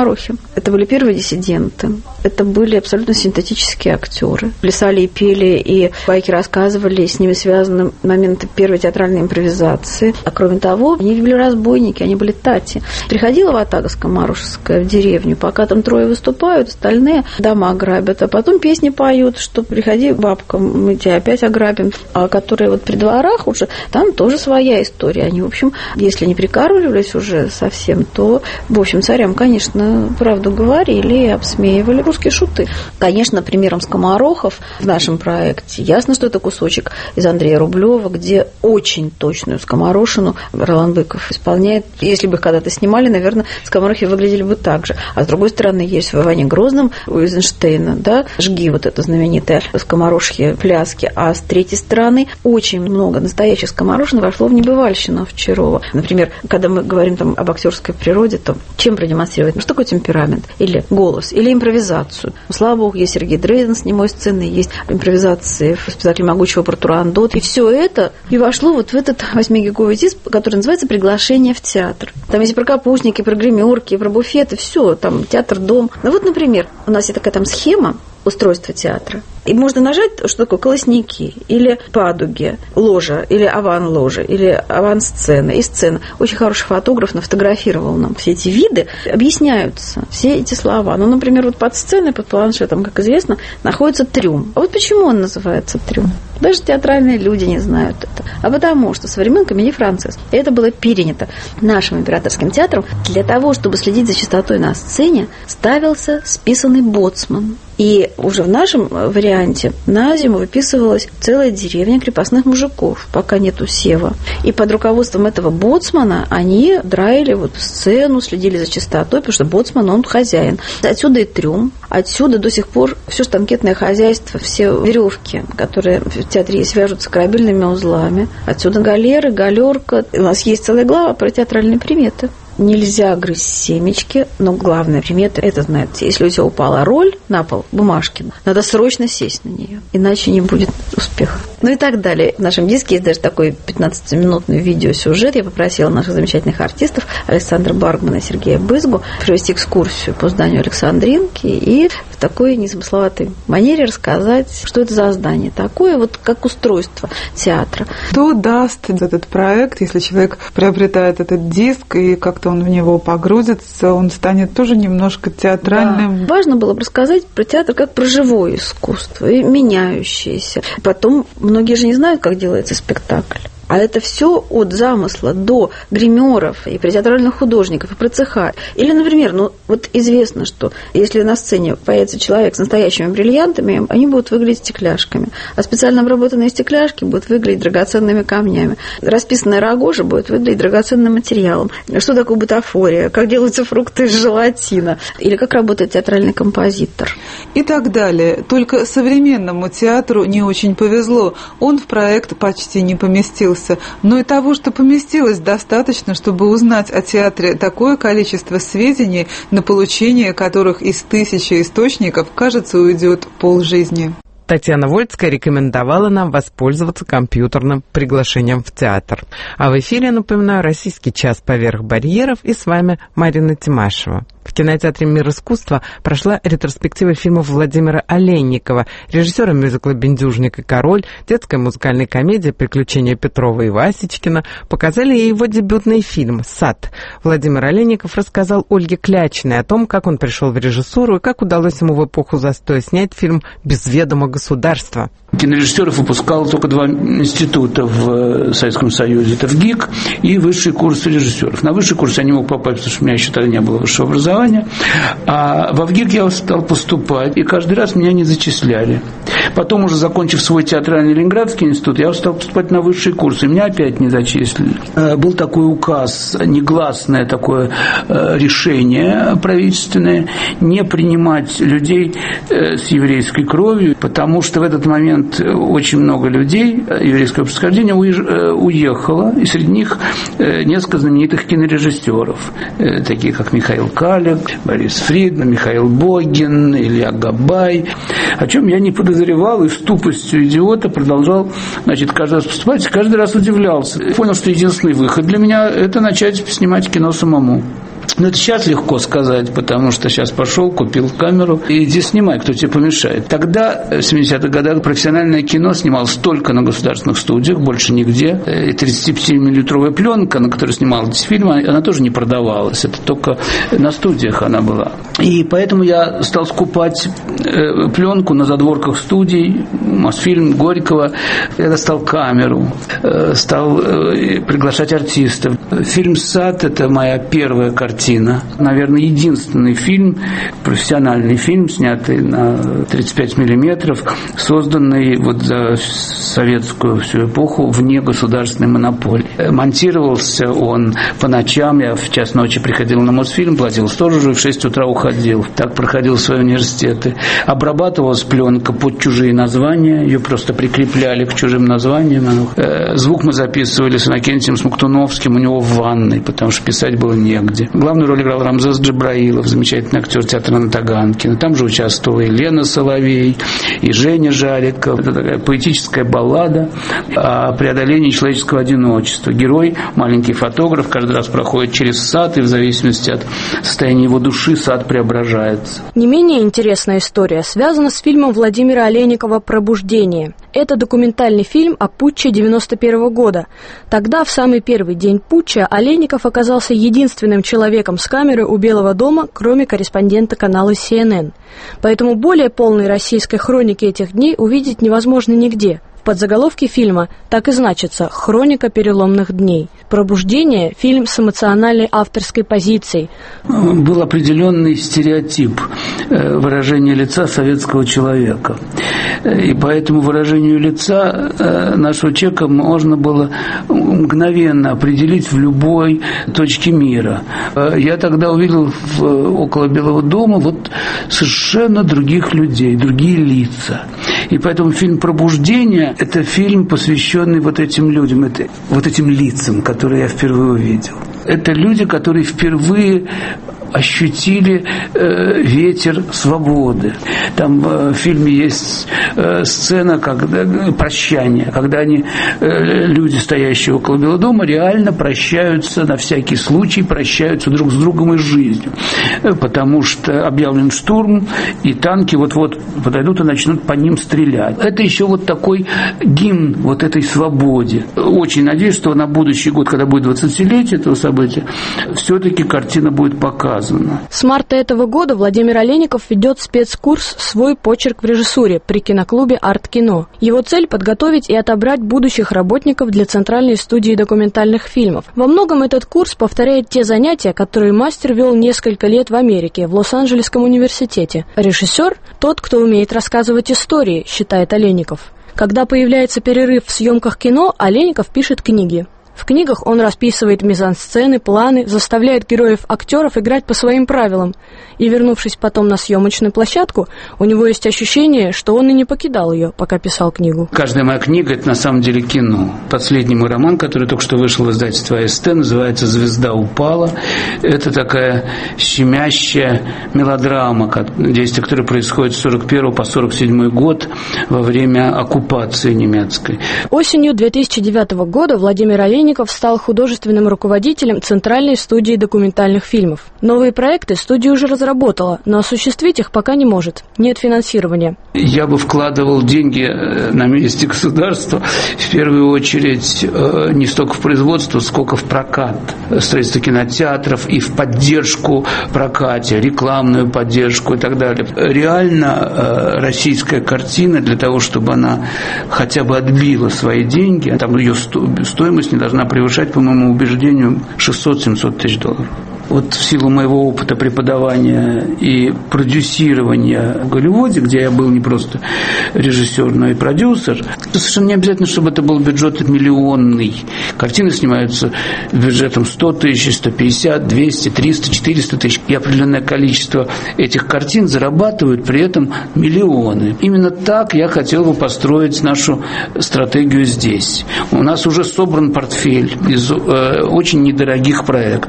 скоморохи. Это были первые диссиденты. Это были абсолютно синтетические актеры. Плясали и пели, и байки рассказывали, и с ними связаны моменты первой театральной импровизации. А кроме того, они были разбойники, они были тати. Приходила ватага скоморожеская в деревню, пока там трое выступают, остальные дома грабят, а потом песни поют, что приходи, бабка, мы тебя опять ограбим. А которые вот при дворах уже, там тоже своя история. Они, в общем, если не прикармливались уже совсем, то, в общем, царям, конечно, правду говорили и обсмеивали русские шуты. Конечно, примером скоморохов в нашем проекте ясно, что это кусочек из Андрея Рублева, где очень точную скоморошину Ролан Быков исполняет. Если бы их когда-то снимали, наверное, скоморохи выглядели бы так же. А с другой стороны, есть в Иване Грозном у Эйзенштейна, да, жги, вот это знаменитые скоморожьи пляски, а с третьей стороны очень много настоящих скоморошин вошло в небывальщину Овчарова. Например, когда мы говорим там об актерской природе, то чем продемонстрировать? Ну, что такое темперамент? Или голос? Или импровизацию? Ну, слава богу, есть Сергей Дрейден с немой сцены, есть импровизации в «Спектакле могучего Протурандот». И все это и вошло вот в этот восьмигиговый диск, который называется «Приглашение в театр». Там есть и про капустники, и про гримерки, и про буфеты, все, там театр, дом. Ну вот, например, у нас есть такая там схема устройства театра. И можно нажать, что такое колосники, или падуги, ложа, или аван-ложа, или аван-сцена и сцена. Очень хороший фотограф нафотографировал нам все эти виды. Объясняются все эти слова. Ну, например, вот под сценой, под планшетом, как известно, находится трюм. А вот почему он называется трюм? Даже театральные люди не знают это. А потому что со времен Комедии Францесс это было перенято нашим императорским театром. Для того, чтобы следить за чистотой на сцене, ставился списанный боцман. И уже в нашем варианте на зиму выписывалась целая деревня крепостных мужиков, пока нету сева. И под руководством этого боцмана они драили вот сцену, следили за чистотой, потому что боцман, он хозяин. Отсюда и трюм, отсюда до сих пор все штанкетное хозяйство, все веревки, которые в театре свяжутся корабельными узлами. Отсюда галеры, галерка. У нас есть целая глава про театральные приметы. Нельзя грызть семечки, но главная примета – это, знаете, если у тебя упала роль на пол, бумажки, надо срочно сесть на нее, иначе не будет успеха. Ну и так далее. В нашем диске есть даже такой пятнадцатиминутный видеосюжет. Я попросила наших замечательных артистов Александра Баргмана и Сергея Бызгу провести экскурсию по зданию Александринки и в такой незамысловатой манере рассказать, что это за здание такое, вот как устройство театра. Что даст этот проект, если человек приобретает этот диск и как-то он в него погрузится, он станет тоже немножко театральным? Да. Важно было бы рассказать про театр как про живое искусство, и меняющееся. Потом многие же не знают, как делается спектакль. А это все от замысла до гримеров и театральных художников, и про цеха. Или, например, ну вот известно, что если на сцене появится человек с настоящими бриллиантами, они будут выглядеть стекляшками. А специально обработанные стекляшки будут выглядеть драгоценными камнями. Расписанная рогожа будет выглядеть драгоценным материалом. Что такое бутафория? Как делаются фрукты из желатина? Или как работает театральный композитор? И так далее. Только современному театру не очень повезло. Он в проект почти не поместился. Но и того, что поместилось, достаточно, чтобы узнать о театре такое количество сведений, на получение которых из тысячи источников, кажется, уйдет полжизни. Татьяна Вольцкая рекомендовала нам воспользоваться компьютерным приглашением в театр. А в эфире, напоминаю, «Российский час поверх барьеров», и с вами Марина Тимашева. В кинотеатре «Мир искусства» прошла ретроспектива фильмов Владимира Олейникова, режиссера мюзикла «Бендюжник и король», детская музыкальная комедия «Приключения Петрова и Васечкина». Показали и его дебютный фильм «Сад». Владимир Олейников рассказал Ольге Клячиной о том, как он пришел в режиссуру и как удалось ему в эпоху застоя снять фильм «Без ведома государства». Кинорежиссеров выпускал только два института в Советском Союзе. Это в ГИК и высший курс режиссеров. На высший курс я не мог попасть, потому что у меня еще тогда не было высшего образования. А во ВГИК я стал поступать, и каждый раз меня не зачисляли. Потом, уже закончив свой театральный Ленинградский институт, я стал поступать на высший курс, и меня опять не зачислили. Был такой указ, негласное такое решение правительственное, не принимать людей с еврейской кровью, потому что в этот момент очень много людей еврейского происхождения уехало, и среди них несколько знаменитых кинорежиссеров, такие как Михаил Калик, Борис Фридман, Михаил Богин, Илья Габай, о чем я не подозревал и с тупостью идиота продолжал, значит, каждый раз поступать, каждый раз удивлялся. Понял, что единственный выход для меня – это начать снимать кино самому. Ну, это сейчас легко сказать, потому что сейчас пошел, купил камеру и иди снимай, кто тебе помешает. Тогда, в семидесятых годах, профессиональное кино снималось только на государственных студиях, больше нигде. И тридцатипятимиллиметровая пленка, на которой снималась фильм, она тоже не продавалась. Это только на студиях она была. И поэтому я стал скупать пленку на задворках студий, Мосфильм, Горького. Я достал камеру, стал приглашать артистов. Фильм «Сад» — это моя первая картина. Наверное, единственный фильм, профессиональный фильм, снятый на тридцать пять миллиметров, созданный вот за советскую всю эпоху вне государственной монополии. Монтировался он по ночам. Я в час ночи приходил на Мосфильм, платил сторожу и в шесть утра уходил. Так проходил свои университеты. Обрабатывалась пленка под чужие названия. Ее просто прикрепляли к чужим названиям. Звук мы записывали с Иннокентием Смоктуновским у него в ванной, потому что писать было негде. Главную роль играл Рамзес Джабраилов, замечательный актер театра на Таганке. Там же участвовала и Лена Соловей, и Женя Жариков. Это такая поэтическая баллада о преодолении человеческого одиночества. Герой, маленький фотограф, каждый раз проходит через сад, и в зависимости от состояния его души сад преображается. Не менее интересная история связана с фильмом Владимира Олейникова «Пробуждение». Это документальный фильм о путче девяносто первого года. Тогда, в самый первый день путча, Олейников оказался единственным человеком с камерой у Белого дома, кроме корреспондента канала Си Эн Эн. Поэтому более полной российской хроники этих дней увидеть невозможно нигде. В подзаголовке фильма так и значится «Хроника переломных дней». «Пробуждение» – фильм с эмоциональной авторской позицией. Был определенный стереотип выражения лица советского человека. И по этому выражению лица нашего человека можно было мгновенно определить в любой точке мира. Я тогда увидел в, около Белого дома вот совершенно других людей, другие лица. И поэтому фильм «Пробуждение» – это фильм, посвященный вот этим людям, это, вот этим лицам, которые я впервые увидел. Это люди, которые впервые ощутили э, ветер свободы. Там э, в фильме есть э, сцена когда, прощания, когда они, э, люди, стоящие около Белого дома, реально прощаются, на всякий случай прощаются друг с другом и с жизнью. Потому что объявлен штурм, и танки вот-вот подойдут и начнут по ним стрелять. Это еще вот такой гимн вот этой свободе. Очень надеюсь, что на будущий год, когда будет двадцатилетие этого события, все-таки картина будет показана. С марта этого года Владимир Олейников ведет спецкурс «Свой почерк в режиссуре» при киноклубе «Арт-кино». Его цель – подготовить и отобрать будущих работников для Центральной студии документальных фильмов. Во многом этот курс повторяет те занятия, которые мастер вел несколько лет в Америке, в Лос-Анджелесском университете. Режиссер – тот, кто умеет рассказывать истории, считает Олейников. Когда появляется перерыв в съемках кино, Олейников пишет книги. В книгах он расписывает мизансцены, планы, заставляет героев-актеров играть по своим правилам. И, вернувшись потом на съемочную площадку, у него есть ощущение, что он и не покидал ее, пока писал книгу. Каждая моя книга – это на самом деле кино. Последний мой роман, который только что вышел в издательстве А Эс Тэ, называется «Звезда упала». Это такая щемящая мелодрама, действие которой происходит с сорок первого по сорок седьмой год во время оккупации немецкой. Осенью две тысячи девятого года Владимир Олейников стал художественным руководителем Центральной студии документальных фильмов. Новые проекты студия уже разработала, но осуществить их пока не может. Нет финансирования. Я бы вкладывал деньги на месте государства в первую очередь не столько в производство, сколько в прокат, строительство кинотеатров и в поддержку прокате, рекламную поддержку и так далее. Реально российская картина, для того, чтобы она хотя бы отбила свои деньги, там ее стоимость не должна превышать, по моему убеждению, шестьсот-семьсот тысяч долларов. Вот в силу моего опыта преподавания и продюсирования в Голливуде, где я был не просто режиссер, но и продюсер, совершенно не обязательно, чтобы это был бюджет миллионный. Картины снимаются бюджетом сто тысяч, сто пятьдесят, двести, триста, четыреста тысяч. И определенное количество этих картин зарабатывают при этом миллионы. Именно так я хотел бы построить нашу стратегию здесь. У нас уже собран портфель из э, очень недорогих проектов.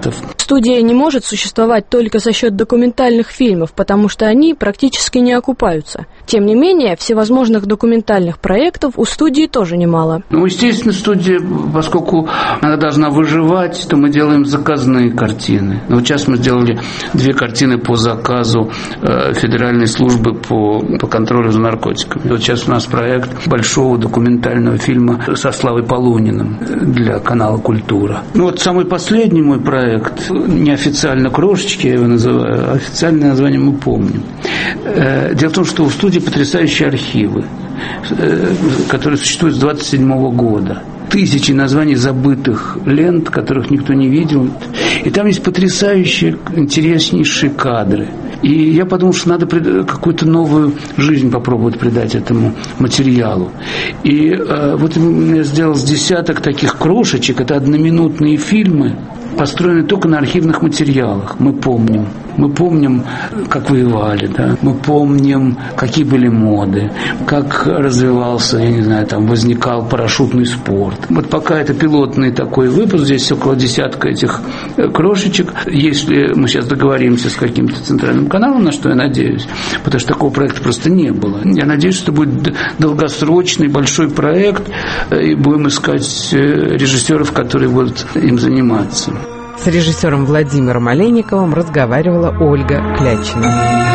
Студия не может существовать только за счет документальных фильмов, потому что они практически не окупаются. Тем не менее, всевозможных документальных проектов у студии тоже немало. Ну, естественно, студия, поскольку она должна выживать, то мы делаем заказные картины. Ну, вот сейчас мы сделали две картины по заказу э, Федеральной службы по, по контролю за наркотиками. И вот сейчас у нас проект большого документального фильма со Славой Полуниным для канала «Культура». Ну, вот самый последний мой проект, неофициально «Крошечки» я его называю, а официальное название мы помним. Э, дело в том, что у студии потрясающие архивы, э, которые существуют с двадцать седьмого года. Тысячи названий забытых лент, которых никто не видел. И там есть потрясающие, интереснейшие кадры. И я подумал, что надо какую-то новую жизнь попробовать придать этому материалу. И э, вот я сделал с десяток таких крошечек. Это одноминутные фильмы, построены только на архивных материалах. Мы помним. Мы помним, как воевали, да? Мы помним, какие были моды, как развивался, я не знаю, там возникал парашютный спорт. Вот пока это пилотный такой выпуск, здесь около десятка этих крошечек. Если мы сейчас договоримся с каким-то центральным каналом, на что я надеюсь, потому что такого проекта просто не было. Я надеюсь, что будет долгосрочный большой проект, и будем искать режиссеров, которые будут им заниматься. С режиссером Владимиром Олейниковым разговаривала Ольга Клячина.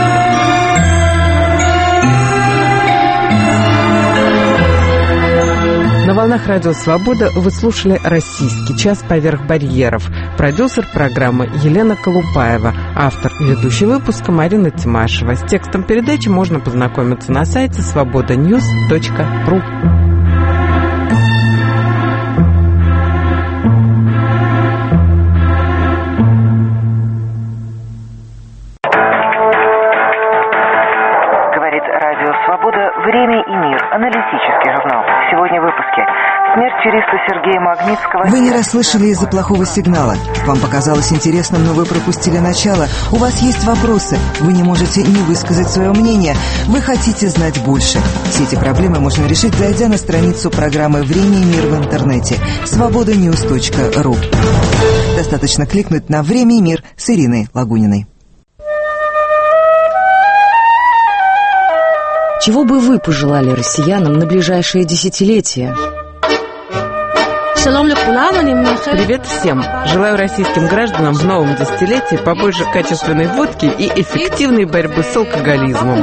На волнах радио «Свобода» вы слушали «Российский час поверх барьеров». Продюсер программы Елена Колупаева. Автор и ведущий выпуска Марина Тимашева. С текстом передачи можно познакомиться на сайте свобода ньюс точка ру. «Время и мир». Аналитический журнал. Сегодня в выпуске. Смерть юриста Сергея Магнитского. Вы не расслышали из-за плохого сигнала. Вам показалось интересным, но вы пропустили начало. У вас есть вопросы. Вы не можете не высказать свое мнение. Вы хотите знать больше. Все эти проблемы можно решить, зайдя на страницу программы «Время и мир» в интернете. свобода ньюс точка ру. Достаточно кликнуть на «Время и мир» с Ириной Лагуниной. Чего бы вы пожелали россиянам на ближайшие десятилетия? Привет всем! Желаю российским гражданам в новом десятилетии побольше качественной водки и эффективной борьбы с алкоголизмом.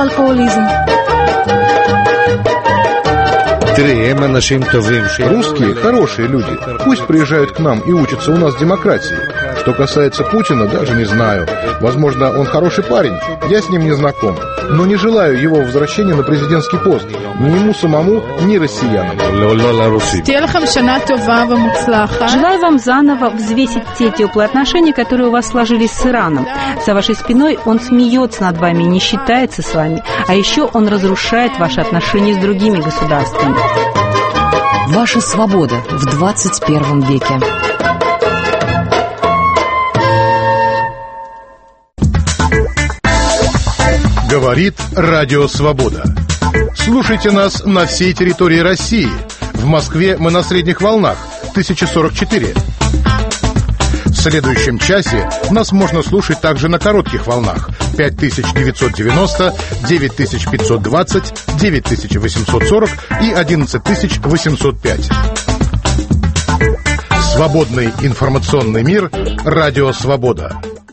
Русские хорошие люди. Пусть приезжают к нам и учатся у нас демократии. Что касается Путина, даже не знаю. Возможно, он хороший парень. Я с ним не знаком. Но не желаю его возвращения на президентский пост. Ни ему самому, ни россиянам. Желаю вам заново взвесить те теплые отношения, которые у вас сложились с Ираном. За вашей спиной он смеется над вами и не считается с вами. А еще он разрушает ваши отношения с другими государствами. Ваша свобода в двадцать первом веке. Говорит Радио Свобода. Слушайте нас на всей территории России. В Москве мы на средних волнах тысяча сорок четыре. В следующем часе нас можно слушать также на коротких волнах пять тысяч девятьсот девяносто, девять тысяч пятьсот двадцать, девять тысяч восемьсот сорок и одиннадцать тысяч восемьсот пять. Свободный информационный мир. Радио Свобода.